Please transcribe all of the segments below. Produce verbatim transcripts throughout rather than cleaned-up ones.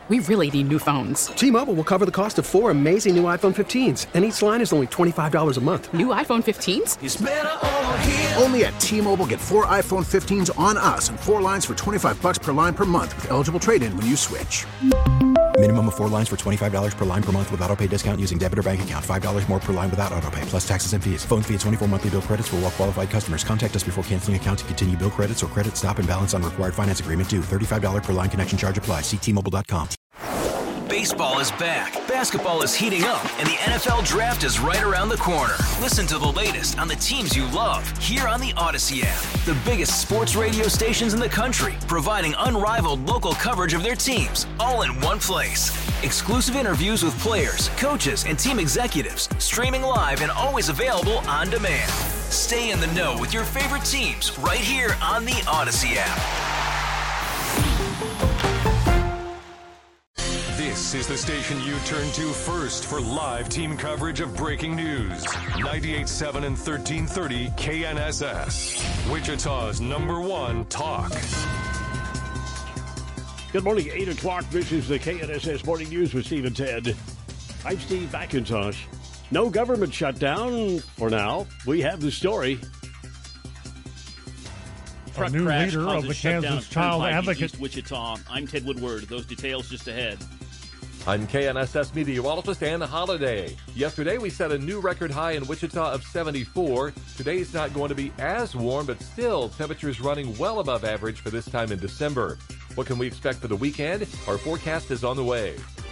We really need new phones. T-Mobile will cover the cost of four amazing new iPhone fifteens, and each line is only twenty-five dollars a month. New iPhone fifteens? It's better over here. Only at T-Mobile, get four iPhone fifteens on us and four lines for twenty-five dollars per line per month with eligible trade-in when you switch. Minimum of four lines for twenty-five dollars per line per month with autopay discount using debit or bank account. five dollars more per line without autopay, plus taxes and fees. Phone fee at twenty-four monthly bill credits for well-qualified customers. Contact us before canceling account to continue bill credits or credit stop and balance on required finance agreement due. thirty-five dollars per line connection charge applies. See T Mobile dot com. Baseball is back, basketball is heating up, and the N F L Draft is right around the corner. Listen to the latest on the teams you love here on the Odyssey app. The biggest sports radio stations in the country, providing unrivaled local coverage of their teams, all in one place. Exclusive interviews with players, coaches, and team executives, streaming live and always available on demand. Stay in the know with your favorite teams right here on the Odyssey app. This is the station you turn to first for live team coverage of breaking news. ninety-eight point seven and thirteen thirty K N S S. Wichita's number one talk. Good morning, eight o'clock. This is the K N S S Morning News with Steve and Ted. I'm Steve McIntosh. No government shutdown for now. We have the story. A new leader of the Kansas Child Advocate. East Wichita. I'm Ted Woodward. Those details just ahead. I'm K N S S meteorologist Ann Holiday. Yesterday, we set a new record high in Wichita of seventy-four. Today's not going to be as warm, but still, temperatures running well above average for this time in December. What can we expect for the weekend? Our forecast is on the way.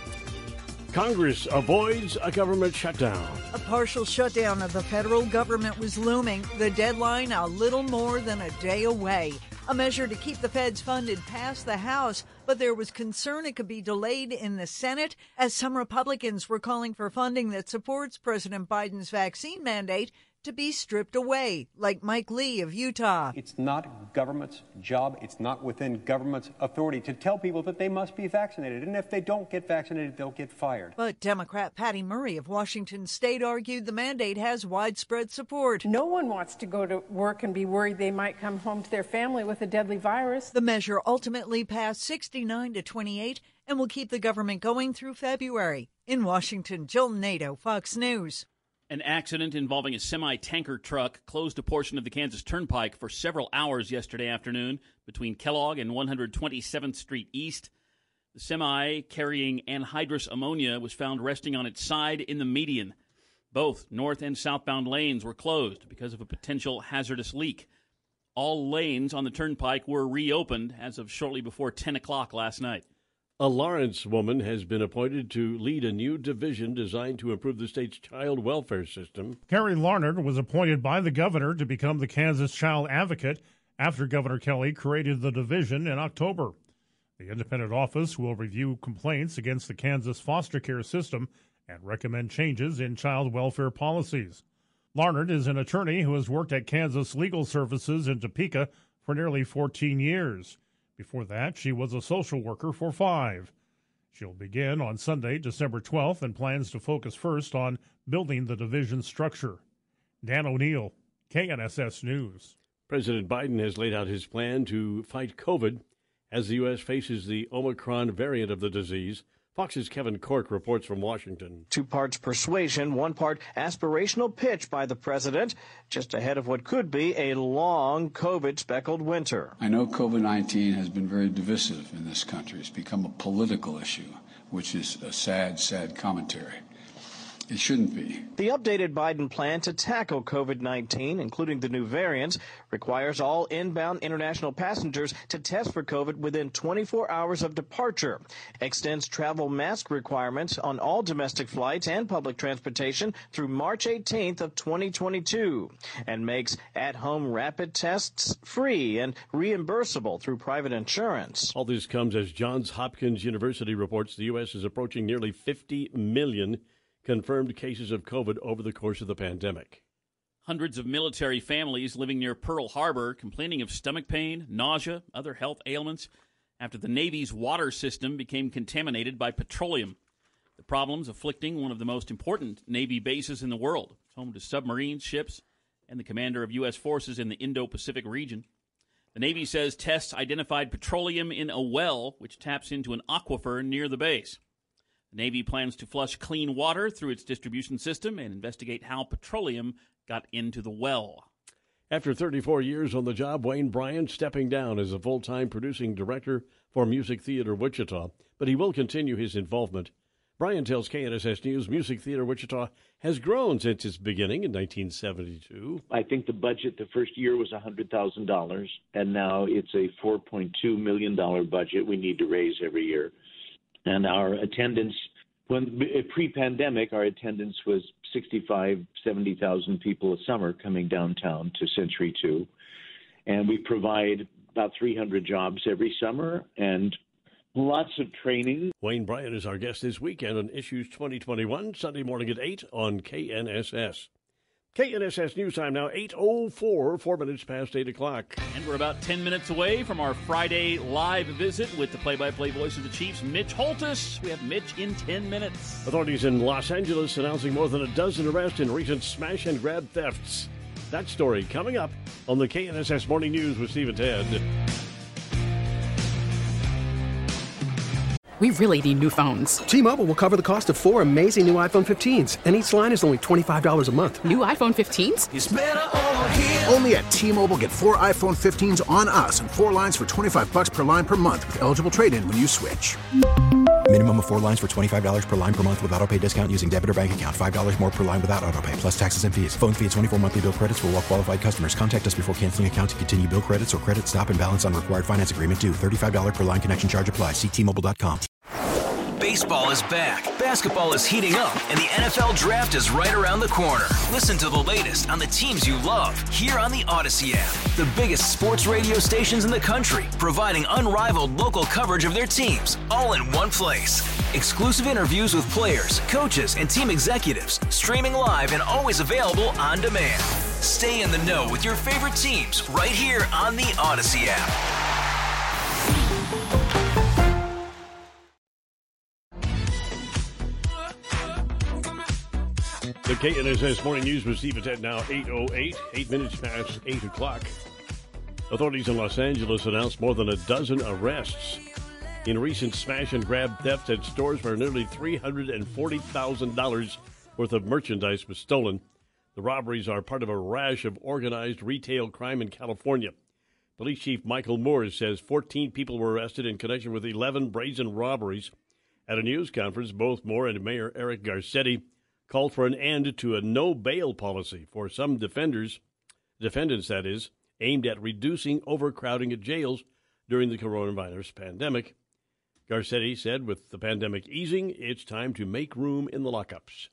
Congress avoids a government shutdown. A partial shutdown of the federal government was looming. The deadline a little more than a day away. A measure to keep the feds funded passed the House, but there was concern it could be delayed in the Senate, as some Republicans were calling for funding that supports President Biden's vaccine mandate to be stripped away, like Mike Lee of Utah. It's not government's job. It's not within government's authority to tell people that they must be vaccinated. And if they don't get vaccinated, they'll get fired. But Democrat Patty Murray of Washington State argued the mandate has widespread support. No one wants to go to work and be worried they might come home to their family with a deadly virus. The measure ultimately passed sixty-nine to twenty-eight and will keep the government going through February. In Washington, Jill Nato, Fox News. An accident involving a semi-tanker truck closed a portion of the Kansas Turnpike for several hours yesterday afternoon between Kellogg and one hundred twenty-seventh Street East. The semi carrying anhydrous ammonia was found resting on its side in the median. Both north and southbound lanes were closed because of a potential hazardous leak. All lanes on the Turnpike were reopened as of shortly before ten o'clock last night. A Lawrence woman has been appointed to lead a new division designed to improve the state's child welfare system. Carrie Larnard was appointed by the governor to become the Kansas Child Advocate after Governor Kelly created the division in October. The independent office will review complaints against the Kansas foster care system and recommend changes in child welfare policies. Larnard is an attorney who has worked at Kansas Legal Services in Topeka for nearly fourteen years. Before that, she was a social worker for five. She'll begin on Sunday, December twelfth, and plans to focus first on building the division structure. Dan O'Neill, K N S S News. President Biden has laid out his plan to fight COVID as the U S faces the Omicron variant of the disease. Fox's Kevin Cork reports from Washington. Two parts persuasion, one part aspirational pitch by the president, just ahead of what could be a long COVID-speckled winter. I know COVID nineteen has been very divisive in this country. It's become a political issue, which is a sad, sad commentary. It shouldn't be. The updated Biden plan to tackle COVID nineteen, including the new variants, requires all inbound international passengers to test for COVID within twenty-four hours of departure, extends travel mask requirements on all domestic flights and public transportation through March eighteenth of twenty twenty-two, and makes at-home rapid tests free and reimbursable through private insurance. All this comes as Johns Hopkins University reports the U S is approaching nearly fifty million confirmed cases of COVID over the course of the pandemic. Hundreds of military families living near Pearl Harbor complaining of stomach pain, nausea, other health ailments after the Navy's water system became contaminated by petroleum. The problems afflicting one of the most important Navy bases in the world. It's home to submarines, ships, and the commander of U S forces in the Indo-Pacific region. The Navy says tests identified petroleum in a well, which taps into an aquifer near the base. The Navy plans to flush clean water through its distribution system and investigate how petroleum got into the well. After thirty-four years on the job, Wayne Bryant stepping down as a full-time producing director for Music Theater Wichita, but he will continue his involvement. Bryant tells K N S S News Music Theater Wichita has grown since its beginning in nineteen seventy-two. I think the budget the first year was one hundred thousand dollars, and now it's a four point two million dollars budget we need to raise every year. And our attendance, when pre-pandemic, our attendance was sixty-five, seventy thousand people a summer coming downtown to Century two. And we provide about three hundred jobs every summer, and lots of training. Wayne Bryant is our guest this weekend on Issues twenty twenty-one, Sunday morning at eight on K N S S. K N S S News Time now, eight oh four, four minutes past eight o'clock. And we're about ten minutes away from our Friday live visit with the play-by-play voice of the Chiefs, Mitch Holthus. We have Mitch in ten minutes. Authorities in Los Angeles announcing more than a dozen arrests in recent smash-and-grab thefts. That story coming up on the K N S S Morning News with Steve and Ted. We really need new phones. T-Mobile will cover the cost of four amazing new iPhone fifteens, and each line is only twenty-five dollars a month. New iPhone fifteens? It's better over here. Only at T-Mobile, get four iPhone fifteens on us and four lines for twenty-five dollars per line per month with eligible trade-in when you switch. Minimum of four lines for twenty-five dollars per line per month with autopay discount using debit or bank account. five dollars more per line without autopay, plus taxes and fees. Phone fee at twenty-four monthly bill credits for well-qualified customers. Contact us before canceling account to continue bill credits or credit stop and balance on required finance agreement due. thirty-five dollars per line connection charge applies. See T Mobile dot com. Baseball is back, basketball is heating up, and the N F L Draft is right around the corner. Listen to the latest on the teams you love here on the Odyssey app. The biggest sports radio stations in the country, providing unrivaled local coverage of their teams, all in one place. Exclusive interviews with players, coaches, and team executives, streaming live and always available on demand. Stay in the know with your favorite teams right here on the Odyssey app. The K N S S Morning News with Steve and Ted now, eight oh eight, eight minutes past eight o'clock. Authorities in Los Angeles announced more than a dozen arrests in recent smash-and-grab thefts at stores where nearly three hundred forty thousand dollars worth of merchandise was stolen. The robberies are part of a rash of organized retail crime in California. Police Chief Michael Moore says fourteen people were arrested in connection with eleven brazen robberies. At a news conference, both Moore and Mayor Eric Garcetti called for an end to a no-bail policy for some defenders, defendants, that is, aimed at reducing overcrowding at jails during the coronavirus pandemic. Garcetti said with the pandemic easing, it's time to make room in the lockups.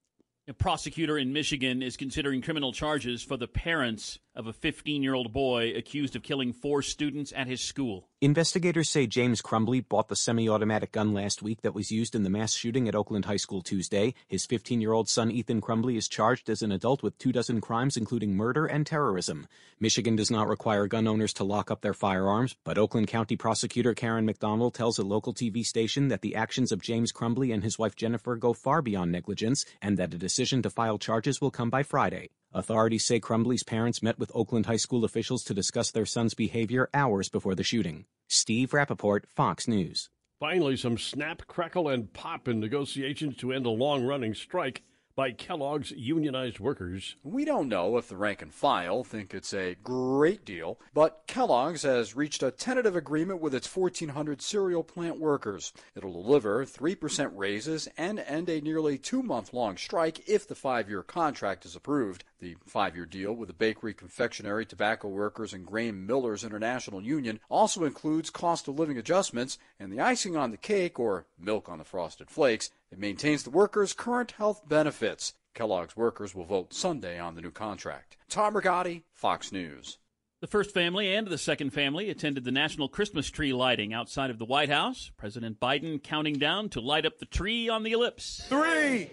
A prosecutor in Michigan is considering criminal charges for the parents of a fifteen-year-old boy accused of killing four students at his school. Investigators say James Crumbly bought the semi-automatic gun last week that was used in the mass shooting at Oakland High School Tuesday. His fifteen-year-old son, Ethan Crumbly, is charged as an adult with two dozen crimes, including murder and terrorism. Michigan does not require gun owners to lock up their firearms, but Oakland County Prosecutor Karen McDonald tells a local T V station that the actions of James Crumbly and his wife Jennifer go far beyond negligence, and that a decision to file charges will come by Friday. Authorities say Crumbly's parents met with Oakland High School officials to discuss their son's behavior hours before the shooting. Steve Rappaport, Fox News. Finally, some snap, crackle, and pop in negotiations to end a long-running strike by Kellogg's unionized workers. We don't know if the rank and file think it's a great deal, but Kellogg's has reached a tentative agreement with its fourteen hundred cereal plant workers. It'll deliver three percent raises and end a nearly two-month-long strike if the five-year contract is approved. The five-year deal with the Bakery, Confectionery, Tobacco Workers, and Grain Millers International Union also includes cost-of-living adjustments, and the icing on the cake, or milk on the frosted flakes, it maintains the workers' current health benefits. Kellogg's workers will vote Sunday on the new contract. Tom Rigotti, Fox News. The first family and the second family attended the national Christmas tree lighting outside of the White House. President Biden counting down to light up the tree on the ellipse. Three,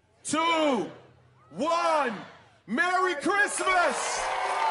two, one. Merry Christmas!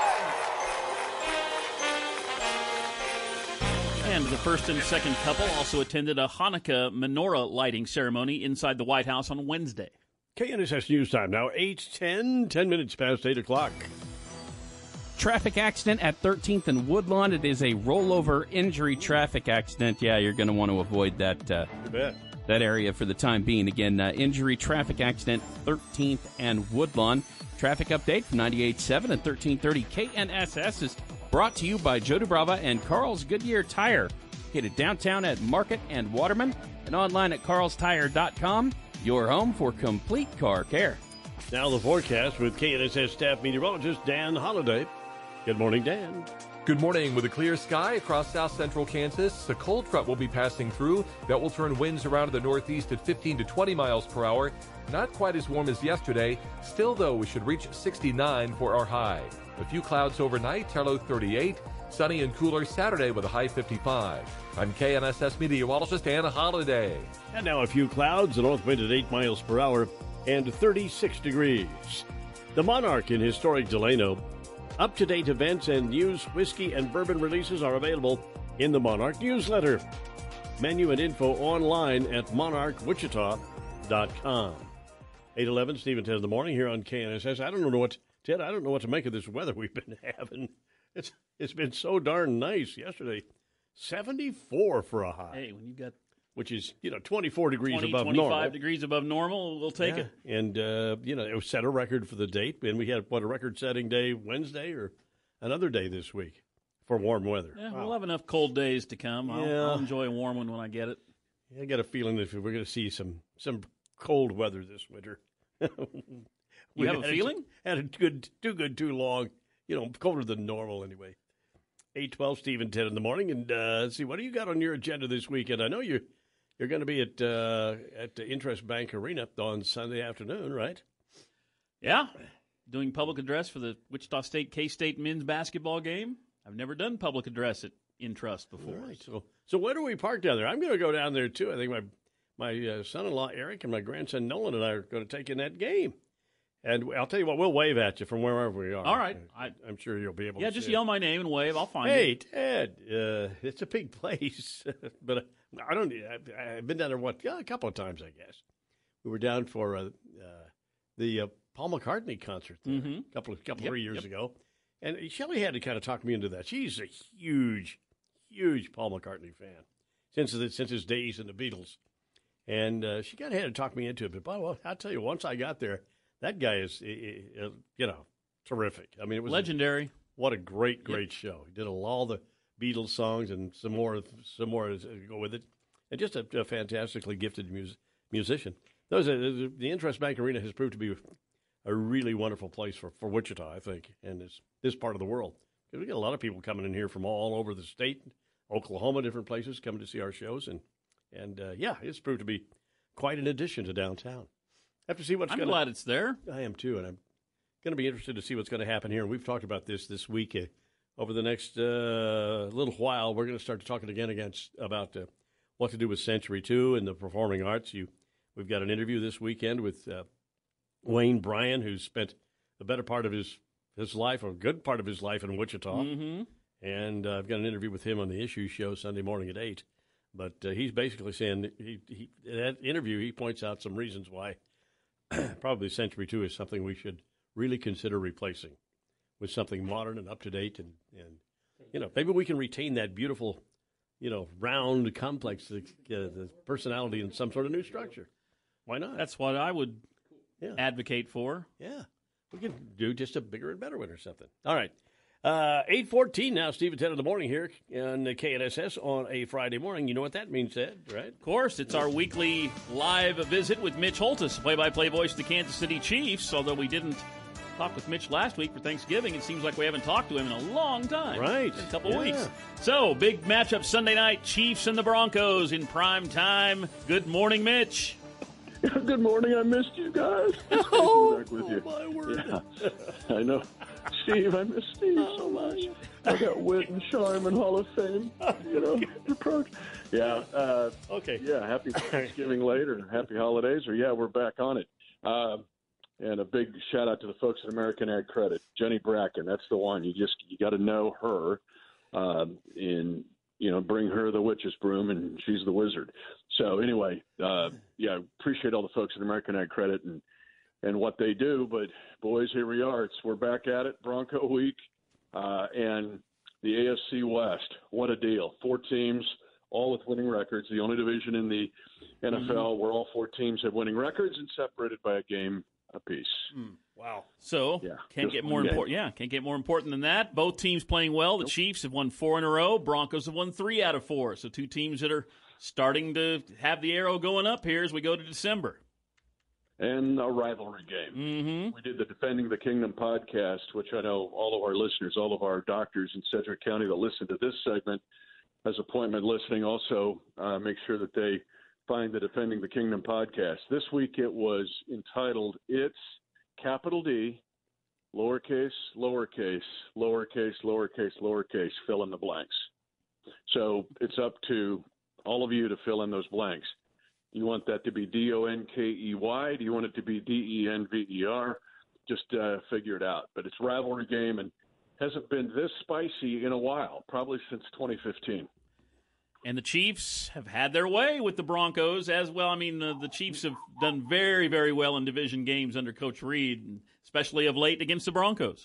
And the first and second couple also attended a Hanukkah menorah lighting ceremony inside the White House on Wednesday. K N S S News Time now, eight ten, ten minutes past eight o'clock. traffic accident at thirteenth and Woodlawn. It is a rollover injury traffic accident. Yeah, you're going to want to avoid that uh, You bet. that area for the time being. Again, uh, injury traffic accident, thirteenth and Woodlawn. Traffic update from ninety-eight point seven and thirteen thirty K N S S is brought to you by Joe DuBrava and Carl's Goodyear Tire. Located downtown at Market and Waterman and online at carls tire dot com. Your home for complete car care. Now the forecast with K N S S staff meteorologist Dan Holliday. Good morning, Dan. Good morning. With a clear sky across south central Kansas, a cold front will be passing through that will turn winds around to the northeast at fifteen to twenty miles per hour. Not quite as warm as yesterday. Still, though, we should reach sixty-nine for our high. A few clouds overnight, our low thirty-eight. Sunny and cooler Saturday with a high fifty-five. I'm K N S S meteorologist Dan Holliday. And now a few clouds, a north wind at eight miles per hour, and thirty-six degrees. The Monarch in historic Delano. Up-to-date events and news, whiskey, and bourbon releases are available in the Monarch newsletter. Menu and info online at monarch wichita dot com. eight eleven, Stephen Ted in the morning here on K N S S. I don't know what, Ted, I don't know what to make of this weather we've been having. It's It's been so darn nice. Yesterday, seventy-four for a high. Hey, when you got which is, you know, twenty-four degrees twenty, above twenty-five normal. degrees above normal, we'll take Yeah. it. And, uh, you know, it was set a record for the date. And we had, what, a record-setting day Wednesday or another day this week for warm weather. Yeah, Wow. we'll have enough cold days to come. I'll, Yeah. I'll enjoy a warm one when I get it. I got a feeling that we're going to see some, some cold weather this winter. You have a had feeling? Had it good, too good, too long. You know, colder than normal anyway. eight twelve, Stephen ten in the morning. And uh, let's see, what do you got on your agenda this weekend? I know you're, you're going to be at uh, at the Interest Bank Arena on Sunday afternoon, right? Yeah, doing public address for the Wichita State K-State men's basketball game. I've never done public address at Intrust before. All right. So, so where do we park down there? I'm going to go down there, too. I think my my uh, son-in-law, Eric, and my grandson, Nolan, and I are going to take in that game. And I'll tell you what, we'll wave at you from wherever we are. All right. I, I'm sure you'll be able Yeah, to just see yell it. my name and wave. I'll find Hey, you. Ted, uh, it's a big place. but I don't, I, I've been down there, what, yeah, a couple of times, I guess. We were down for uh, uh, the uh, Paul McCartney concert there Mhm. a couple of, couple Yep, three years yep. ago. And Shelley had to kind of talk me into that. She's a huge, huge Paul McCartney fan since, the, since his days in the Beatles. And uh, she kind of had to talk me into it. But, boy, well, I'll tell you, once I got there, that guy is, uh, you know, terrific. I mean, it was Legendary. A, what a great, great show. He did all the Beatles songs and some more, some more to go with it. And just a, a fantastically gifted mus- musician. Those are, the Interest Bank Arena has proved to be a really wonderful place for, for Wichita, I think, and this this part of the world. Because we get a lot of people coming in here from all over the state, Oklahoma, different places, coming to see our shows. And, and uh, yeah, it's proved to be quite an addition to downtown. Have to see what's I'm going glad it's there. I am too, and I'm going to be interested to see what's going to happen here. And we've talked about this this week. Uh, over the next uh, little while, we're going to start talking again against about uh, what to do with Century two and the performing arts. You, we've got an interview this weekend with uh, Wayne Bryan, who's spent the better part of his his life, or a good part of his life, in Wichita. Mhm. And uh, I've got an interview with him on the Issue Show Sunday morning at eight. But uh, he's basically saying, he, he, in that interview, he points out some reasons why probably Century two is something we should really consider replacing with something modern and up-to-date. And, and you know, maybe we can retain that beautiful, you know, round, complex, uh, the personality in some sort of new structure. Why not? That's what I would Yeah. advocate for. Yeah. We could do just a bigger and better one or something. All right. Uh, eight fourteen now, Stephen ten in the morning here on the K N S S on a Friday morning. You know what that means, Ed, right? Of course, it's our weekly live visit with Mitch Holtis, play-by-play voice of the Kansas City Chiefs. Although we didn't talk with Mitch last week for Thanksgiving, it seems like we haven't talked to him in a long time. Right. Been a couple Yeah. weeks. So, big matchup Sunday night, Chiefs and the Broncos in prime time. Good morning, Mitch. Good morning. I missed you guys. It's good to be back with you. My word. Yeah, I know. Steve, I miss Steve so much. I got wit and charm and Hall of Fame. You know, approach. Yeah. Uh, okay. Yeah. Happy Thanksgiving later. Happy holidays. Or yeah, we're back on it. Uh, and a big shout out to the folks at American Ag Credit. Jenny Bracken. That's the one. You just you got to know her. Um, in you know, bring her the witch's broom, and she's the wizard. So anyway, uh, yeah, appreciate all the folks at American Ag Credit and and what they do. But boys, here we are. It's we're back at it. Bronco week. Uh, and the A F C West, what a deal. Four teams, all with winning records. The only division in the N F L mm-hmm. where all four teams have winning records and separated by a game apiece. Mm, wow. So, yeah, can't get more important. Yeah, can't get more important than that. Both teams playing well. The nope. Chiefs have won four in a row. Broncos have won three out of four. So, two teams that are starting to have the arrow going up here as we go to December. And a rivalry game. Mm-hmm. We did the Defending the Kingdom podcast, which I know all of our listeners, all of our doctors in Sedgwick County that listen to this segment as appointment listening also uh, make sure that they find the Defending the Kingdom podcast. This week it was entitled It's Capital D, lowercase, lowercase, lowercase, lowercase, lowercase, fill in the blanks. So it's up to all of you to fill in those blanks. You want that to be D O N K E Y? Do you want it to be D E N V E R? Just uh, figure it out. But it's a rivalry game and hasn't been this spicy in a while, probably since twenty fifteen. And the Chiefs have had their way with the Broncos as well. I mean, uh, the Chiefs have done very, very well in division games under Coach Reed, especially of late against the Broncos.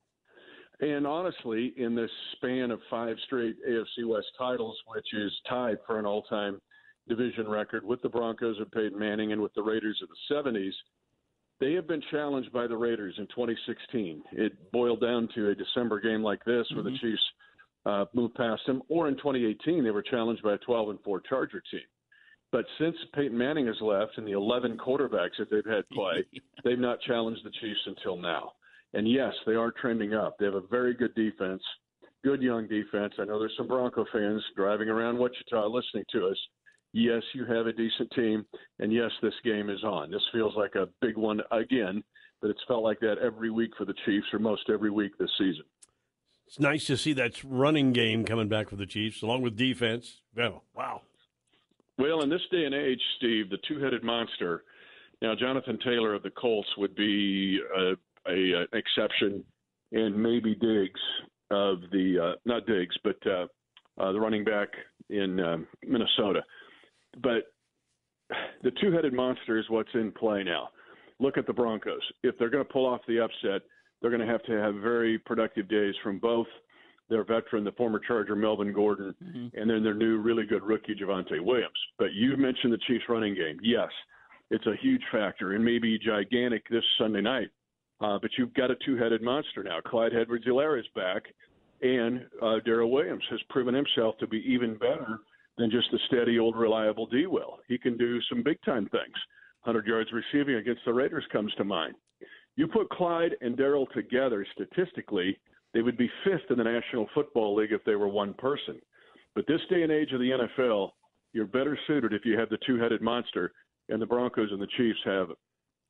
And honestly, in this span of five straight A F C West titles, which is tied for an all-time division record with the Broncos of Peyton Manning and with the Raiders of the seventies, they have been challenged by the Raiders in twenty sixteen. It boiled down to a December game like this where mm-hmm. the Chiefs uh, moved past them. Or in twenty eighteen, they were challenged by a twelve and four Charger team. But since Peyton Manning has left and the eleven quarterbacks that they've had play, they've not challenged the Chiefs until now. And yes, they are trending up. They have a very good defense, good young defense. I know there's some Bronco fans driving around Wichita listening to us. Yes, you have a decent team, and yes, this game is on. This feels like a big one again, but it's felt like that every week for the Chiefs, or most every week this season. It's nice to see that running game coming back for the Chiefs, along with defense. Oh, wow. Well, in this day and age, Steve, the two-headed monster, now Jonathan Taylor of the Colts would be a, a, a exception, and maybe Diggs of the, uh, not Diggs, but uh, uh, the running back in um, Minnesota. But the two-headed monster is what's in play now. Look at the Broncos. If they're going to pull off the upset, they're going to have to have very productive days from both their veteran, the former Charger Melvin Gordon, mm-hmm. and then their new really good rookie Javonte Williams. But you mentioned the Chiefs running game. Yes, it's a huge factor and maybe gigantic this Sunday night. Uh, but you've got a two-headed monster now. Clyde Edwards-Helaire is back, and uh, Darrell Williams has proven himself to be even better than just the steady, old, reliable D-Will. He can do some big-time things. one hundred yards receiving against the Raiders comes to mind. You put Clyde and Darrell together, statistically, they would be fifth in the National Football League if they were one person. But this day and age of the N F L, you're better suited if you have the two-headed monster, and the Broncos and the Chiefs have it.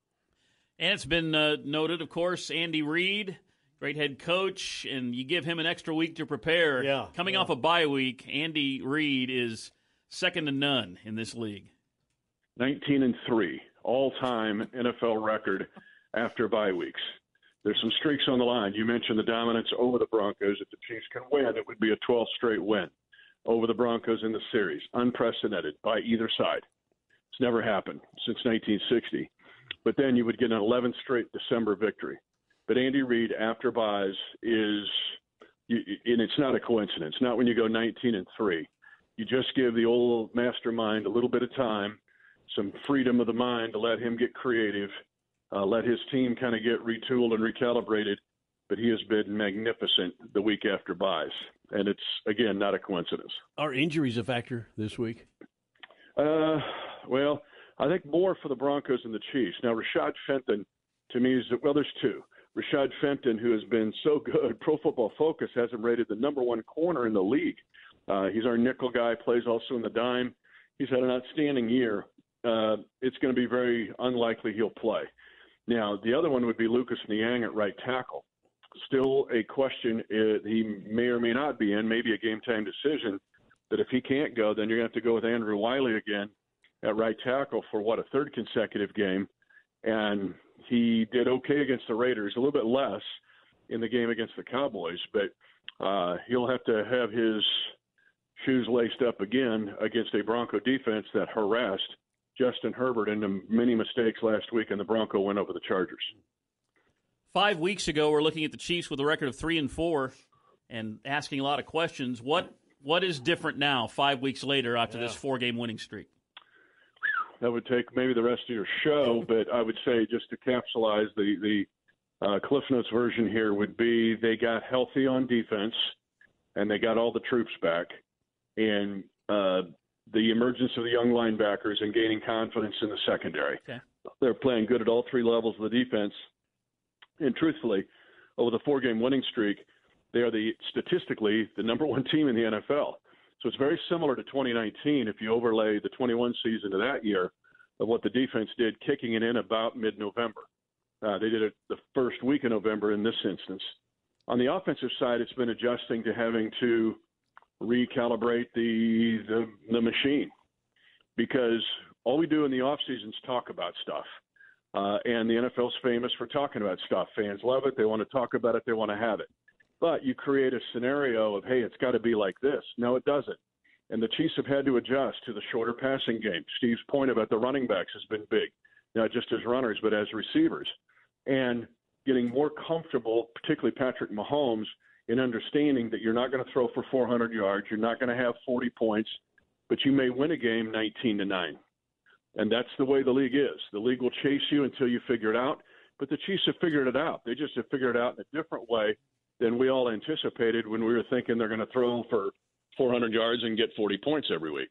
And it's been uh, noted, of course, Andy Reid, great head coach, and you give him an extra week to prepare. Yeah, Coming yeah. off a bye week, Andy Reid is second to none in this league. nineteen and three, all-time N F L record after bye weeks. There's some streaks on the line. You mentioned the dominance over the Broncos. If the Chiefs can win, it would be a twelfth straight win over the Broncos in the series. Unprecedented by either side. It's never happened since nineteen sixty. But then you would get an eleventh straight December victory. But Andy Reid, after buys, is – and it's not a coincidence. Not when you go nineteen and three. You just give the old mastermind a little bit of time, some freedom of the mind to let him get creative, uh, let his team kind of get retooled and recalibrated. But he has been magnificent the week after buys. And it's, again, not a coincidence. Are injuries a factor this week? Uh, well, I think more for the Broncos and the Chiefs. Now, Rashad Fenton, to me, is – well, there's two. Rashad Fenton, who has been so good, Pro Football Focus has him rated the number one corner in the league. Uh, he's our nickel guy, plays also in the dime. He's had an outstanding year. Uh, it's going to be very unlikely he'll play. Now, the other one would be Lucas Niang at right tackle. Still a question. Uh, he may or may not be in, maybe a game-time decision. But if he can't go, then you're going to have to go with Andrew Wiley again at right tackle for, what, a third consecutive game. And he did okay against the Raiders, a little bit less in the game against the Cowboys. But uh, he'll have to have his shoes laced up again against a Bronco defense that harassed Justin Herbert into many mistakes last week, and the Bronco win over the Chargers. Five weeks ago, we're looking at the Chiefs with a record of three and four, and asking a lot of questions. What what is different now, five weeks later, after yeah. this four-game winning streak? That would take maybe the rest of your show, but I would say just to capsulize the the uh, Cliff Notes version here would be they got healthy on defense, and they got all the troops back, and uh, the emergence of the young linebackers and gaining confidence in the secondary. Okay. They're playing good at all three levels of the defense. And truthfully, over the four-game winning streak, they are the statistically the number one team in the N F L. So it's very similar to twenty nineteen if you overlay the twenty-one season to that year of what the defense did, kicking it in about mid-November. Uh, they did it the first week of November in this instance. On the offensive side, it's been adjusting to having to recalibrate the the, the machine, because all we do in the offseason is talk about stuff. Uh, and the N F L's famous for talking about stuff. Fans love it. They want to talk about it. They want to have it. But you create a scenario of, hey, it's got to be like this. No, it doesn't. And the Chiefs have had to adjust to the shorter passing game. Steve's point about the running backs has been big, not just as runners, but as receivers. And getting more comfortable, particularly Patrick Mahomes, in understanding that you're not going to throw for four hundred yards, you're not going to have forty points, but you may win a game nineteen to nine. And that's the way the league is. The league will chase you until you figure it out. But the Chiefs have figured it out. They just have figured it out in a different way than we all anticipated when we were thinking they're going to throw for four hundred yards and get forty points every week.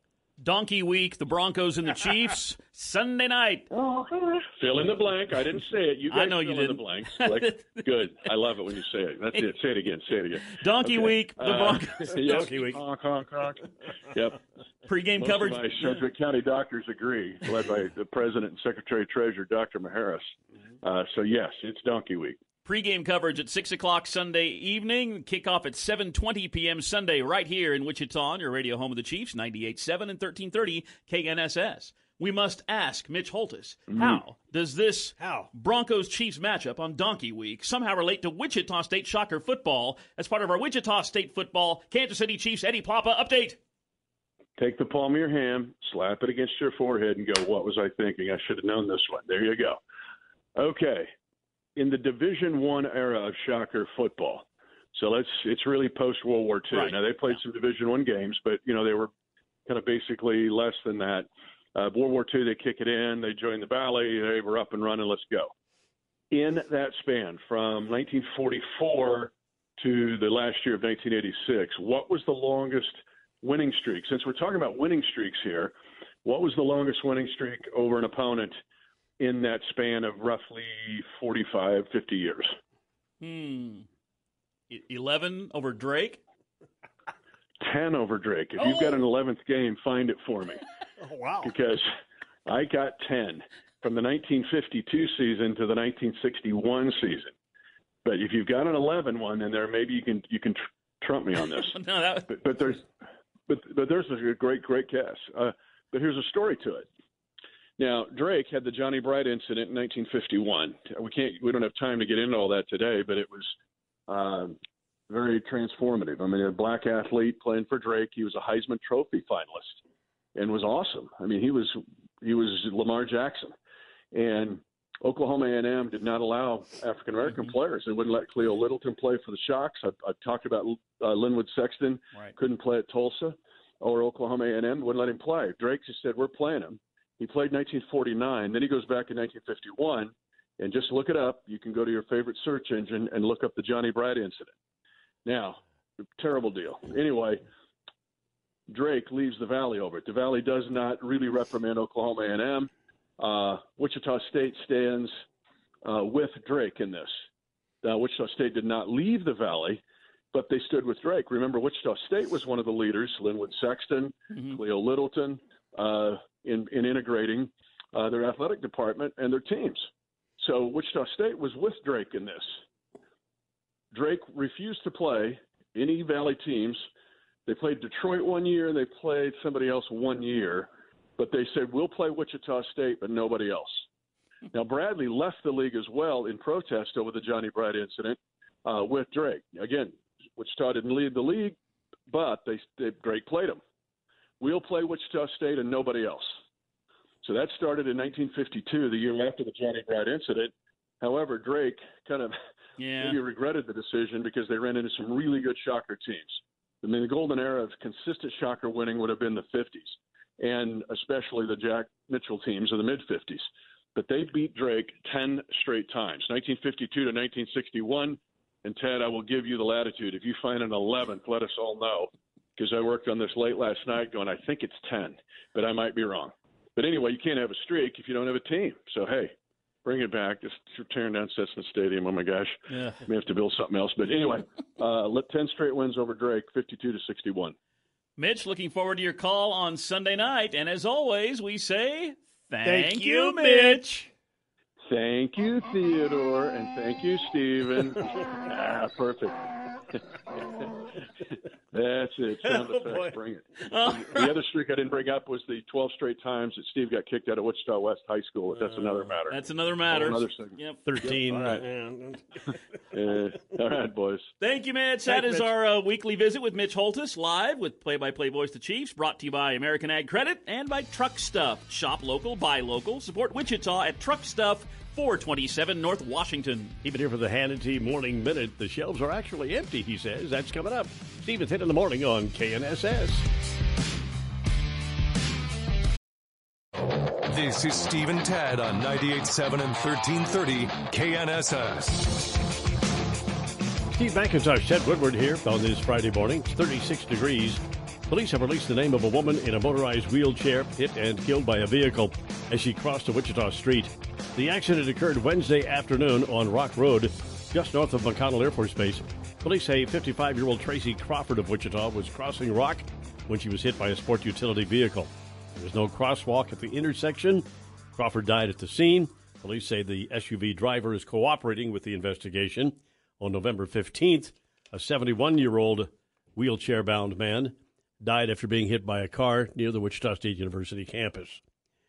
Donkey Week, the Broncos and the Chiefs, Sunday night. Fill in the blank. I didn't say it. You guys I know fill you in didn't. the blanks. Like, good. I love it when you say it. That's it. Say it again. Say it again. Donkey okay. Week, the uh, Broncos. Yes. Donkey Week. Honk, honk, honk. Yep. Pre-game Most coverage. Of my Sedgwick County doctors agree, led by the President and Secretary Treasurer, Doctor Maharis. Uh, so, yes, it's Donkey Week. Pre-game coverage at six o'clock Sunday evening. Kickoff at seven twenty p.m. Sunday right here in Wichita on your radio home of the Chiefs, ninety-eight point seven and thirteen thirty K N S S. We must ask Mitch Holtis, mm-hmm. how does this how? Broncos-Chiefs matchup on Donkey Week somehow relate to Wichita State Shocker football as part of our Wichita State football Kansas City Chiefs Eddie Plappa update? Take the palm of your hand, slap it against your forehead, and go, what was I thinking? I should have known this one. There you go. Okay. In the Division One era of Shocker football, so let's it's really post World War Two. Right. Now they played some Division One games, but you know they were kind of basically less than that. Uh, World War Two, they kick it in, they join the Valley, they were up and running. Let's go. In that span from nineteen forty-four to the last year of nineteen eighty-six, what was the longest winning streak? Since we're talking about winning streaks here, what was the longest winning streak over an opponent in that span of roughly forty-five, fifty years? Hmm. eleven over Drake? ten over Drake. If oh. you've got an eleventh game, find it for me. Oh, wow. Because I got ten from the nineteen fifty-two season to the nineteen sixty-one season. But if you've got an eleven one in there, maybe you can you can tr- trump me on this. no, that... but, but there's but but there's a great great guess. Uh, but here's a story to it. Now, Drake had the Johnny Bright incident in nineteen fifty-one. We can't, we don't have time to get into all that today, but it was uh, very transformative. I mean, a black athlete playing for Drake. He was a Heisman Trophy finalist and was awesome. I mean, he was he was Lamar Jackson, and Oklahoma A and M did not allow African American mm-hmm. players. They wouldn't let Cleo Littleton play for the Shocks. I've, I've talked about uh, Linwood Sexton right. couldn't play at Tulsa, or Oklahoma A and M wouldn't let him play. Drake just said, "We're playing him." He played nineteen forty-nine. Then he goes back in nineteen fifty-one, and just look it up. You can go to your favorite search engine and look up the Johnny Bright incident. Now, terrible deal. Anyway, Drake leaves the Valley over it. The Valley does not really reprimand Oklahoma A and M. Uh, Wichita State stands uh, with Drake in this. Uh, Wichita State did not leave the Valley, but they stood with Drake. Remember, Wichita State was one of the leaders, Linwood Sexton, mm-hmm. Cleo Littleton, uh, in, in integrating uh, their athletic department and their teams. So Wichita State was with Drake in this. Drake refused to play any Valley teams. They played Detroit one year, and they played somebody else one year. But they said, we'll play Wichita State, but nobody else. Now, Bradley left the league as well in protest over the Johnny Bright incident uh, with Drake. Again, Wichita didn't lead the league, but they, they Drake played them. We'll play Wichita State and nobody else. So that started in nineteen fifty-two, the year after the Johnny Bright incident. However, Drake kind of yeah. maybe regretted the decision because they ran into some really good Shocker teams. I mean, the golden era of consistent Shocker winning would have been the fifties, and especially the Jack Mitchell teams of the mid-fifties. But they beat Drake ten straight times, nineteen fifty-two to nineteen sixty-one. And, Ted, I will give you the latitude. If you find an eleventh, let us all know, because I worked on this late last night going, I think it's ten, but I might be wrong. But anyway, you can't have a streak if you don't have a team. So, hey, bring it back. Just tearing down Cessna Stadium. Oh, my gosh. Yeah. May have to build something else. But anyway, uh, let ten straight wins over Drake, fifty-two to sixty-one. Mitch, looking forward to your call on Sunday night. And as always, we say thank, Thank you, you, Mitch. Thank you, Theodore, and thank you, Steven. ah, perfect. That's it. Sound Oh, effects. boy. Bring it. Oh. The other streak I didn't bring up was the twelve straight times that Steve got kicked out of Wichita West High School. That's another matter. That's another matter. Another segment. Yep. thirteen. Yep. All right. uh, all right, boys. Thank you, Mitch. Thanks, That is Mitch. our uh, weekly visit with Mitch Holtis, live with play-by-play voice of the Chiefs, brought to you by American Ag Credit and by Truck Stuff. Shop local, buy local. Support Wichita at Truck Stuff, four twenty-seven North Washington. Keep it here for the Hannity Morning Minute. The shelves are actually empty, he says. That's coming up. Stevens Hit in the Morning on K N S S. This is Steve and Tad on ninety-eight point seven and thirteen thirty K N S S. Steve McIntosh, Ted Woodward here on this Friday morning. It's thirty-six degrees. Police have released the name of a woman in a motorized wheelchair hit and killed by a vehicle as she crossed a Wichita street. The accident occurred Wednesday afternoon on Rock Road, just north of McConnell Air Force Base. Police say fifty-five-year-old Tracy Crawford of Wichita was crossing Rock when she was hit by a sport utility vehicle. There was no crosswalk at the intersection. Crawford died at the scene. Police say the S U V driver is cooperating with the investigation. On November fifteenth, a seventy-one-year-old wheelchair-bound man died after being hit by a car near the Wichita State University campus.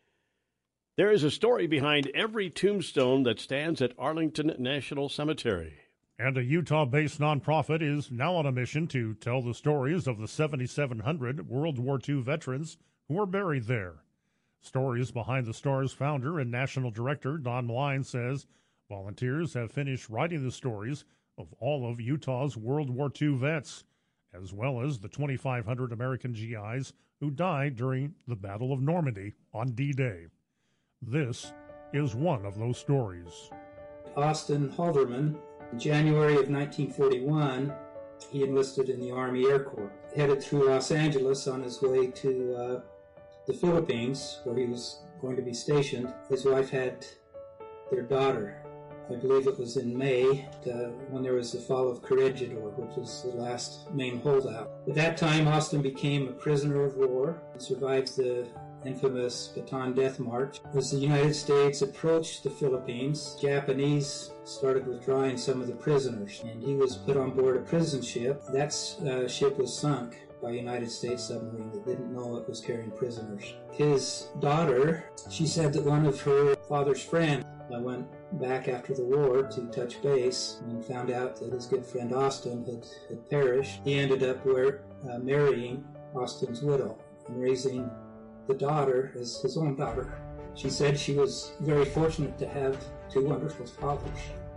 There is a story behind every tombstone that stands at Arlington National Cemetery. And a Utah-based nonprofit is now on a mission to tell the stories of the seventy-seven hundred World War Two veterans who are buried there. Stories Behind the Stars founder and national director Don Line says volunteers have finished writing the stories of all of Utah's World War Two vets, as well as the twenty-five hundred American G Is who died during the Battle of Normandy on D-Day. This is one of those stories. Austin Halderman, in January of nineteen forty-one, he enlisted in the Army Air Corps. Headed through Los Angeles on his way to uh, the Philippines, where he was going to be stationed. His wife had their daughter. I believe it was in May uh, when there was the fall of Corregidor, which was the last main holdout. At that time, Austin became a prisoner of war and survived the infamous Bataan Death March. As the United States approached the Philippines, Japanese started withdrawing some of the prisoners, and he was put on board a prison ship. That uh, ship was sunk by a United States submarine that didn't know it was carrying prisoners. His daughter, she said that one of her father's friends uh, went back after the war to touch base and found out that his good friend Austin had, had perished. He ended up where, uh, marrying Austin's widow and raising the daughter as his own daughter. She said she was very fortunate to have two wonderful fathers.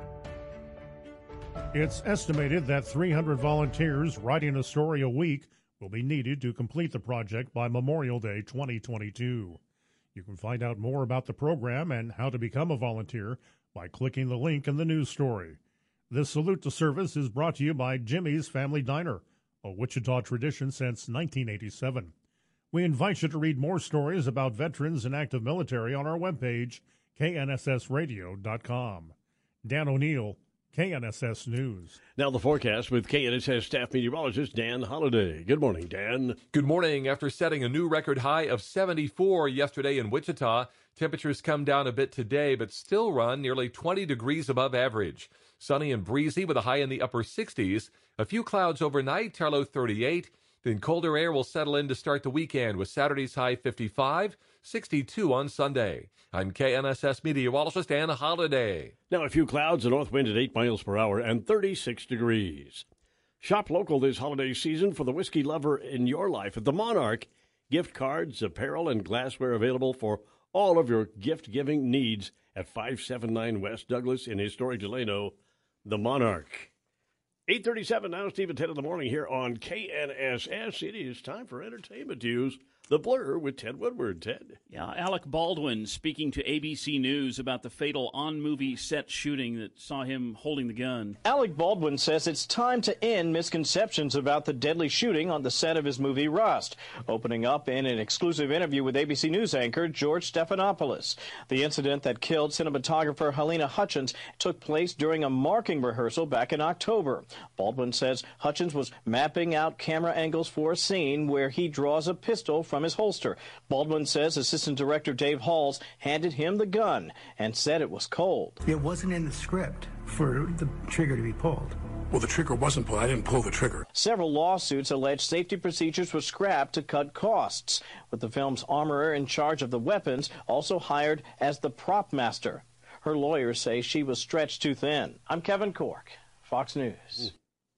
It's estimated that three hundred volunteers writing a story a week will be needed to complete the project by Memorial Day twenty twenty-two. You can find out more about the program and how to become a volunteer by clicking the link in the news story. This Salute to Service is brought to you by Jimmy's Family Diner, a Wichita tradition since nineteen eighty-seven. We invite you to read more stories about veterans and active military on our webpage, K N S S radio dot com. Dan O'Neill, K N S S News. Now the forecast with K N S S staff meteorologist Dan Holliday. Good morning, Dan. Good morning. After setting a new record high of seventy-four yesterday in Wichita, temperatures come down a bit today, but still run nearly twenty degrees above average. Sunny and breezy with a high in the upper sixties. A few clouds overnight, our low thirty-eight. Then colder air will settle in to start the weekend with Saturday's high fifty-five, sixty-two on Sunday. I'm K N S S meteorologist Dan Holliday. Now a few clouds, a north wind at eight miles per hour and thirty-six degrees. Shop local this holiday season for the whiskey lover in your life at the Monarch. Gift cards, apparel, and glassware available for all of your gift-giving needs at five seventy-nine West Douglas in historic Delano, the Monarch. eight thirty-seven now, Steve and Ted in the morning here on K N S S. It is time for entertainment news. The Blur with Ted Woodward. Ted. Yeah, Alec Baldwin speaking to A B C News about the fatal on-movie set shooting that saw him holding the gun. Alec Baldwin says it's time to end misconceptions about the deadly shooting on the set of his movie Rust, opening up in an exclusive interview with A B C News anchor George Stephanopoulos. The incident that killed cinematographer Halyna Hutchins took place during a marking rehearsal back in October. Baldwin says Hutchins was mapping out camera angles for a scene where he draws a pistol from his holster. Baldwin says Assistant Director Dave Halls handed him the gun and said it was cold. It wasn't in the script for the trigger to be pulled. Well, the trigger wasn't pulled. I didn't pull the trigger. Several lawsuits allege safety procedures were scrapped to cut costs, with the film's armorer in charge of the weapons also hired as the prop master. Her lawyers say she was stretched too thin. I'm Kevin Cork, Fox News.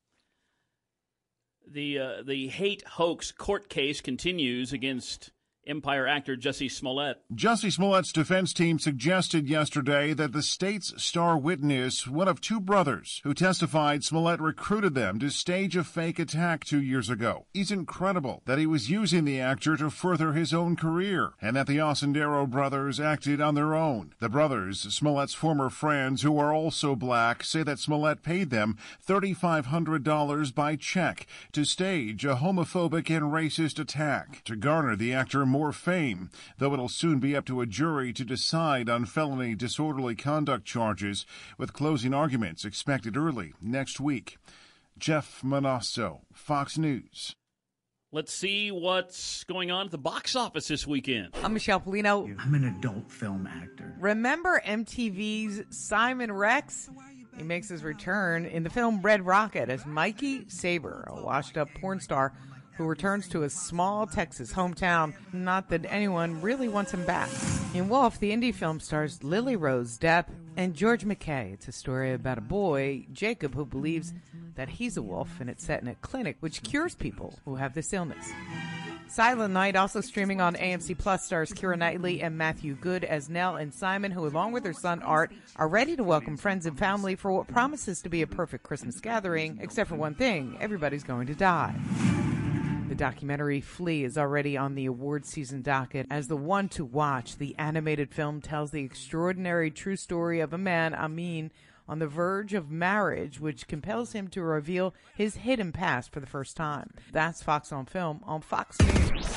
The uh, the hate hoax court case continues against Empire actor Jussie Smollett. Jussie Smollett's defense team suggested yesterday that the state's star witness, one of two brothers who testified Smollett recruited them to stage a fake attack two years ago. Isn't credible that he was using the actor to further his own career, and that the Osendero brothers acted on their own. The brothers, Smollett's former friends who are also black, say that Smollett paid them three thousand five hundred dollars by check to stage a homophobic and racist attack to garner the actor more more fame, though it'll soon be up to a jury to decide on felony disorderly conduct charges, with closing arguments expected early next week. Jeff Manasso, Fox News. Let's see what's going on at the box office this weekend. I'm Michelle Polino. I'm an adult film actor. Remember M T V's Simon Rex? He makes his return in the film Red Rocket as Mikey Saber, a washed-up porn star who returns to his small Texas hometown. Not that anyone really wants him back. In Wolf, the indie film stars Lily Rose Depp and George McKay. It's a story about a boy, Jacob, who believes that he's a wolf, and it's set in a clinic which cures people who have this illness. Silent Night, also streaming on A M C Plus, stars Keira Knightley and Matthew Good as Nell and Simon, who, along with their son Art, are ready to welcome friends and family for what promises to be a perfect Christmas gathering, except for one thing: everybody's going to die. The documentary Flea is already on the award season docket as the one to watch. The animated film tells the extraordinary true story of a man, Amin, on the verge of marriage, which compels him to reveal his hidden past for the first time. That's Fox on Film on Fox News.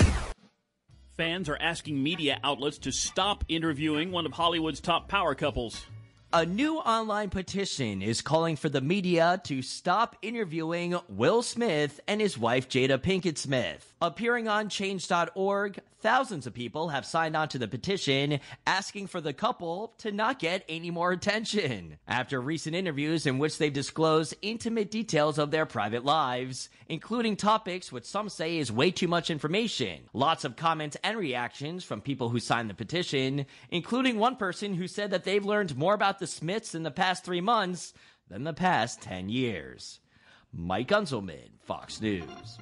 Fans are asking media outlets to stop interviewing one of Hollywood's top power couples. A new online petition is calling for the media to stop interviewing Will Smith and his wife Jada Pinkett Smith. Appearing on change dot org, thousands of people have signed on to the petition asking for the couple to not get any more attention after recent interviews in which they've disclosed intimate details of their private lives, including topics which some say is way too much information. Lots of comments and reactions from people who signed the petition, including one person who said that they've learned more about the Smiths in the past three months than the past ten years. Mike Unselman, Fox News.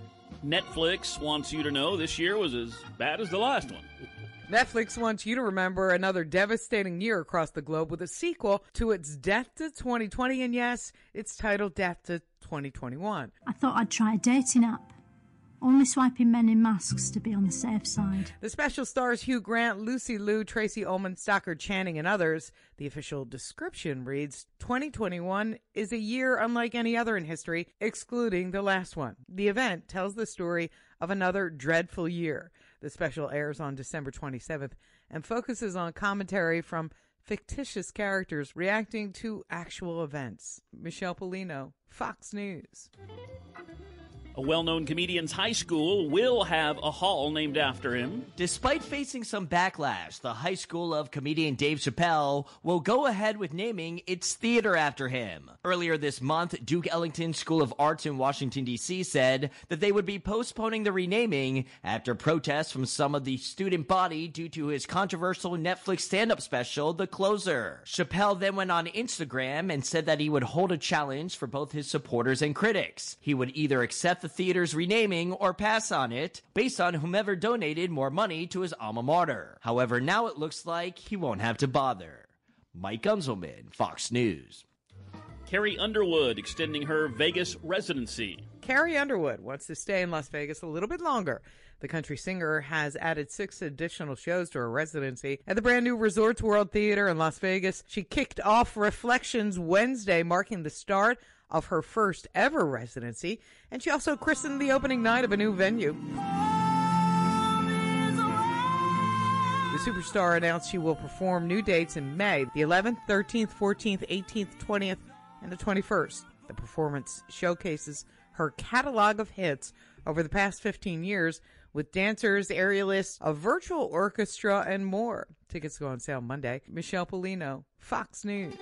Netflix wants you to know this year was as bad as the last one. Netflix wants you to remember another devastating year across the globe with a sequel to its Death to twenty twenty, and yes, it's titled Death to twenty twenty-one. I thought I'd try a dating app. Only swiping men in masks to be on the safe side. The special stars Hugh Grant, Lucy Liu, Tracy Ullman, Stockard Channing, and others. The official description reads, twenty twenty-one is a year unlike any other in history, excluding the last one. The event tells the story of another dreadful year. The special airs on December twenty-seventh and focuses on commentary from fictitious characters reacting to actual events. Michelle Polino, Fox News. A well-known comedian's high school will have a hall named after him. Despite facing some backlash, the high school of comedian Dave Chappelle will go ahead with naming its theater after him. Earlier this month, Duke Ellington School of Arts in Washington, D C said that they would be postponing the renaming after protests from some of the student body due to his controversial Netflix stand-up special, The Closer. Chappelle then went on Instagram and said that he would hold a challenge for both his supporters and critics. He would either accept the theater's renaming or pass on it based on whomever donated more money to his alma mater. However, now it looks like he won't have to bother. Mike Gunzelman, Fox News. Carrie Underwood extending her Vegas residency. Carrie Underwood wants to stay in Las Vegas a little bit longer. The country singer has added six additional shows to her residency at the brand new Resorts World Theater in Las Vegas. She kicked off Reflections Wednesday, marking the start of her first ever residency, and she also christened the opening night of a new venue. The superstar announced she will perform new dates in May, the eleventh, thirteenth, fourteenth, eighteenth, twentieth, and the twenty-first. The performance showcases her catalog of hits over the past fifteen years with dancers, aerialists, a virtual orchestra, and more. Tickets go on sale Monday. Michelle Polino, Fox News.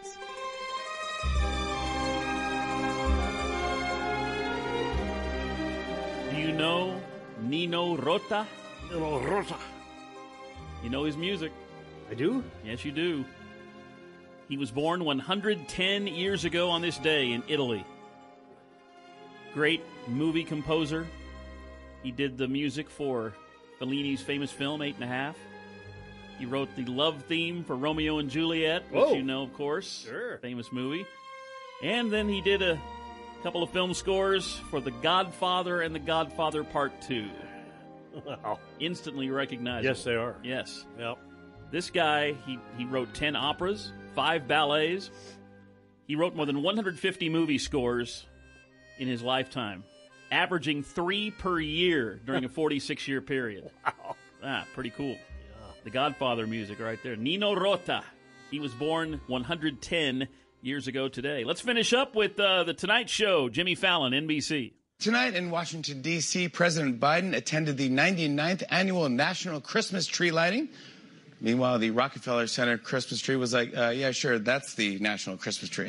Do you know Nino Rota? Nino Rota. You know his music. I do? Yes, you do. He was born one hundred ten years ago on this day in Italy. Great movie composer. He did the music for Fellini's famous film, Eight and a Half. He wrote the love theme for Romeo and Juliet, which Whoa. you know, of course. Sure. Famous movie. And then he did a couple of film scores for The Godfather and The Godfather Part two. Wow. Instantly recognizable. Yes, they are. Yes. Yep. This guy, he, he wrote ten operas, five ballets. He wrote more than one hundred fifty movie scores in his lifetime, averaging three per year during a forty-six year period. Wow. Ah, pretty cool. Yeah. The Godfather music right there. Nino Rota. He was born one hundred ten years ago today. Let's finish up with uh, The Tonight Show. Jimmy Fallon, N B C. Tonight in Washington, D C, President Biden attended the ninety-ninth annual National Christmas Tree Lighting. Meanwhile, the Rockefeller Center Christmas tree was like, uh, yeah, sure, that's the national Christmas tree.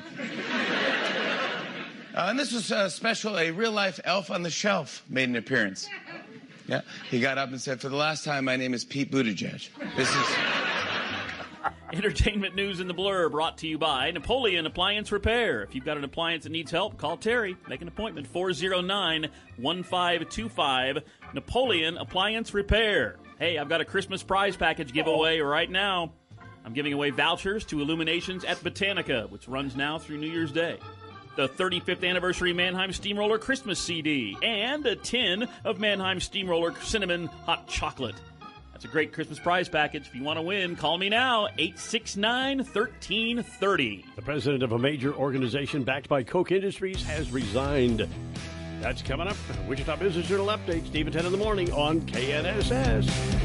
uh, and this was uh, special. A real-life elf on the shelf made an appearance. Yeah, he got up and said, for the last time, my name is Pete Buttigieg. This is... Entertainment news in the blur brought to you by Napoleon Appliance Repair. If you've got an appliance that needs help, call Terry. Make an appointment, four oh nine, one five two five. Napoleon Appliance Repair. Hey, I've got a Christmas prize package giveaway right now. I'm giving away vouchers to Illuminations at Botanica, which runs now through New Year's Day. The thirty-fifth anniversary Mannheim Steamroller Christmas C D. And a tin of Mannheim Steamroller Cinnamon Hot Chocolate. That's a great Christmas prize package. If you want to win, call me now, eight six nine, one three three oh. The president of a major organization backed by Koch Industries has resigned. That's coming up. Wichita Business Journal update, Steve at ten in the morning on K N S S.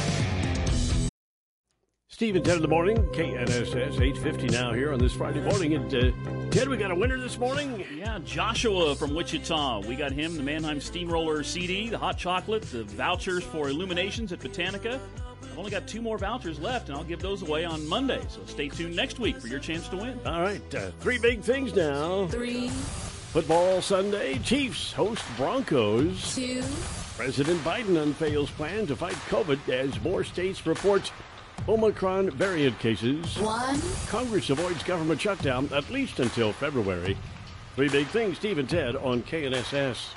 Steve at ten in the morning, K N S S, eight fifty now here on this Friday morning. And uh, Ted, we got a winner this morning? Yeah, Joshua from Wichita. We got him, the Mannheim Steamroller C D, the hot chocolate, the vouchers for Illuminations at Botanica. I've only got two more vouchers left, and I'll give those away on Monday. So stay tuned next week for your chance to win. All right, uh, three big things now. Three. Football Sunday, Chiefs host Broncos. Two. President Biden unveils plan to fight COVID as more states report Omicron variant cases. One. Congress avoids government shutdown at least until February. Three big things, Steve and Ted on K N S S.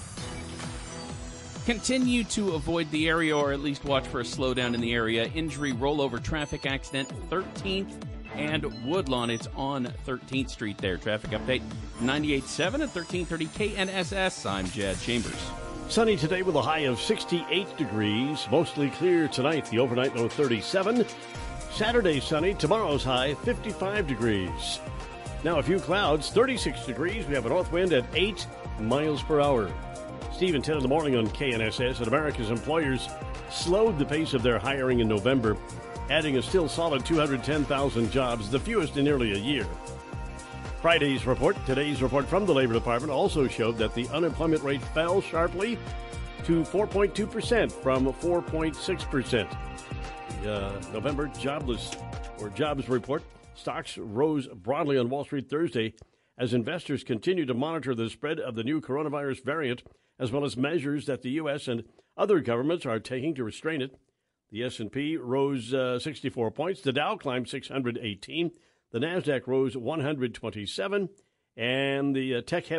Continue to avoid the area, or at least watch for a slowdown in the area. Injury rollover traffic accident, thirteenth and Woodlawn. It's on thirteenth Street there. Traffic update, ninety-eight point seven at thirteen thirty K N S S. I'm Jad Chambers. Sunny today with a high of sixty-eight degrees. Mostly clear tonight. The overnight low thirty-seven. Saturday sunny. Tomorrow's high fifty-five degrees. Now a few clouds. thirty-six degrees. We have a north wind at eight miles per hour. Steve and ten in the morning on K N S S. And America's employers slowed the pace of their hiring in November, adding a still solid two hundred ten thousand jobs, the fewest in nearly a year. Friday's report, today's report from the Labor Department, also showed that the unemployment rate fell sharply to four point two percent from four point six percent. The uh, November jobless or jobs report, stocks rose broadly on Wall Street Thursday as investors continue to monitor the spread of the new coronavirus variant, as well as measures that the U S and other governments are taking to restrain it. The S and P rose uh, sixty-four points. The Dow climbed six hundred eighteen. The NASDAQ rose one hundred twenty-seven, and the uh, tech-heavy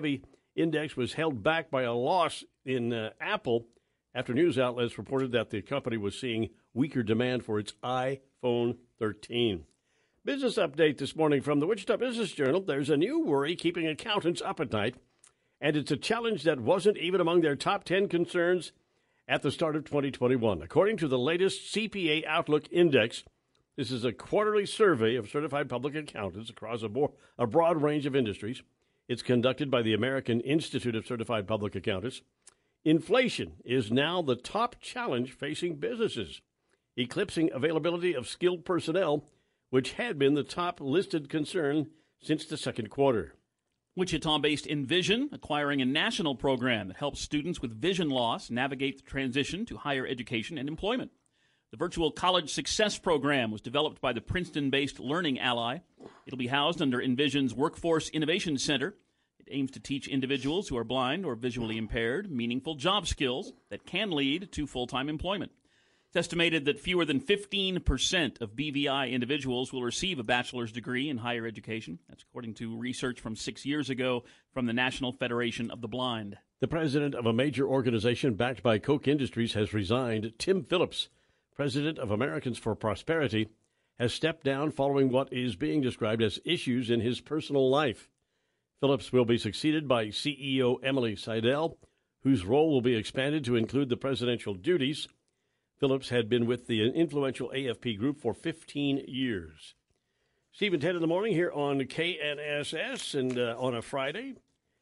index was held back by a loss in uh, Apple after news outlets reported that the company was seeing weaker demand for its iPhone thirteen. Business update this morning from the Wichita Business Journal. There's a new worry keeping accountants up at night, and it's a challenge that wasn't even among their top ten concerns at the start of twenty twenty-one. According to the latest C P A Outlook Index, this is a quarterly survey of certified public accountants across a, more, a broad range of industries. It's conducted by the American Institute of Certified Public Accountants. Inflation is now the top challenge facing businesses, eclipsing availability of skilled personnel, which had been the top listed concern since the second quarter. Wichita-based Envision acquiring a national program that helps students with vision loss navigate the transition to higher education and employment. The Virtual College Success Program was developed by the Princeton-based Learning Ally. It'll be housed under Envision's Workforce Innovation Center. It aims to teach individuals who are blind or visually impaired meaningful job skills that can lead to full-time employment. It's estimated that fewer than fifteen percent of B V I individuals will receive a bachelor's degree in higher education. That's according to research from six years ago from the National Federation of the Blind. The president of a major organization backed by Koch Industries has resigned. Tim Phillips, president of Americans for Prosperity, has stepped down following what is being described as issues in his personal life. Phillips will be succeeded by C E O Emily Seidel, whose role will be expanded to include the presidential duties. Phillips had been with the influential A F P Group for fifteen years. Steve and Ted in the morning here on K N S S and uh, on a Friday.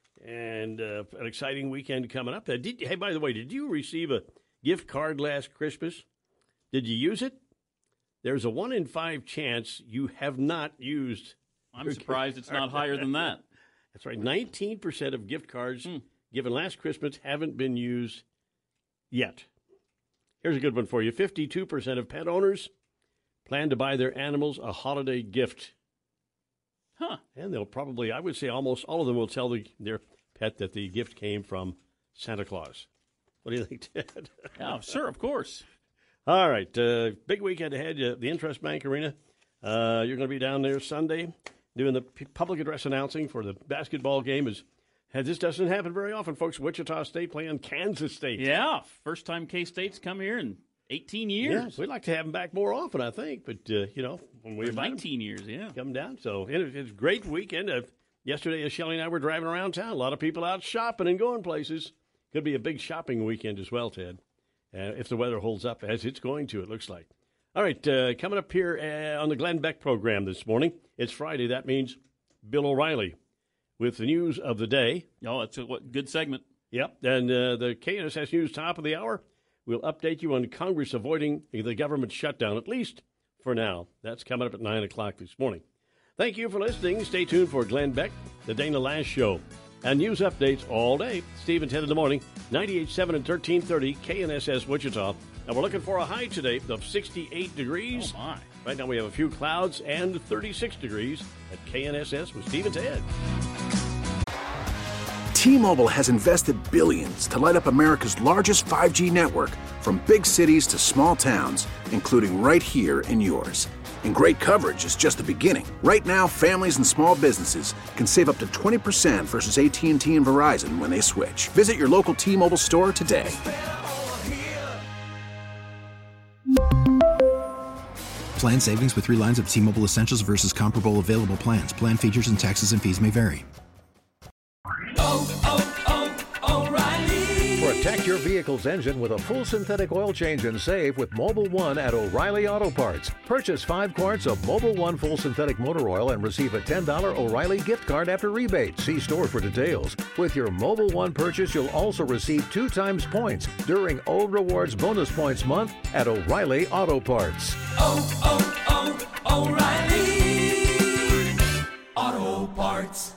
And uh, an exciting weekend coming up. Uh, did, hey, by the way, did you receive a gift card last Christmas? Did you use it? There's a one in five chance you have not used. I'm surprised it's not higher than that. That's right. nineteen percent of gift cards hmm. given last Christmas haven't been used yet. Here's a good one for you. fifty-two percent of pet owners plan to buy their animals a holiday gift. Huh. And they'll probably, I would say almost all of them will tell the, their pet that the gift came from Santa Claus. What do you think, Ted? Oh, sure, of course. All right. Uh, big weekend ahead. Uh, the Intrust Bank Arena. Uh, you're going to be down there Sunday doing the p- public address announcing for the basketball game. Is And this doesn't happen very often, folks. Wichita State playing Kansas State. Yeah, first time K-State's come here in eighteen years. Yeah, we'd like to have them back more often, I think. But, uh, you know, when we nineteen years, yeah. Come down. So it, it's a great weekend. Uh, yesterday, as Shelley and I were driving around town, a lot of people out shopping and going places. Could be a big shopping weekend as well, Ted, uh, if the weather holds up as it's going to, it looks like. All right, uh, coming up here uh, on the Glenn Beck program this morning. It's Friday. That means Bill O'Reilly with the news of the day. Oh, that's a what, good segment. Yep, and uh, the K N S S News top of the hour. We'll update you on Congress avoiding the government shutdown, at least for now. That's coming up at nine o'clock this morning. Thank you for listening. Stay tuned for Glenn Beck, the Dana Lash Show, and news updates all day. Steve and Ted in the morning, ninety-eight point seven and thirteen thirty K N S S Wichita. And we're looking for a high today of sixty-eight degrees. Oh, my. Right now we have a few clouds and thirty-six degrees at K N S S with Steve and Ted. T-Mobile has invested billions to light up America's largest five G network, from big cities to small towns, including right here in yours. And great coverage is just the beginning. Right now, families and small businesses can save up to twenty percent versus A T and T and Verizon when they switch. Visit your local T-Mobile store today. Plan savings with three lines of T-Mobile Essentials versus comparable available plans. Plan features and taxes and fees may vary. Oh, oh, oh, O'Reilly! Protect your vehicle's engine with a full synthetic oil change and save with Mobil one at O'Reilly Auto Parts. Purchase five quarts of Mobil one full synthetic motor oil and receive a ten dollars O'Reilly gift card after rebate. See store for details. With your Mobil one purchase, you'll also receive two times points during O Rewards Bonus Points Month at O'Reilly Auto Parts. Oh, oh, oh, O'Reilly Auto Parts.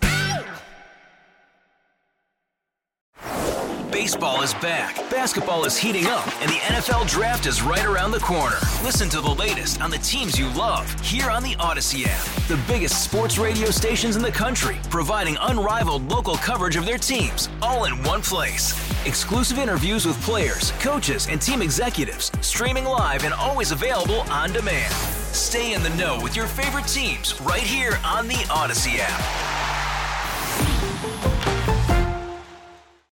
Baseball is back, basketball is heating up, and the N F L Draft is right around the corner. Listen to the latest on the teams you love here on the Odyssey app. The biggest sports radio stations in the country, providing unrivaled local coverage of their teams, all in one place. Exclusive interviews with players, coaches, and team executives, streaming live and always available on demand. Stay in the know with your favorite teams right here on the Odyssey app.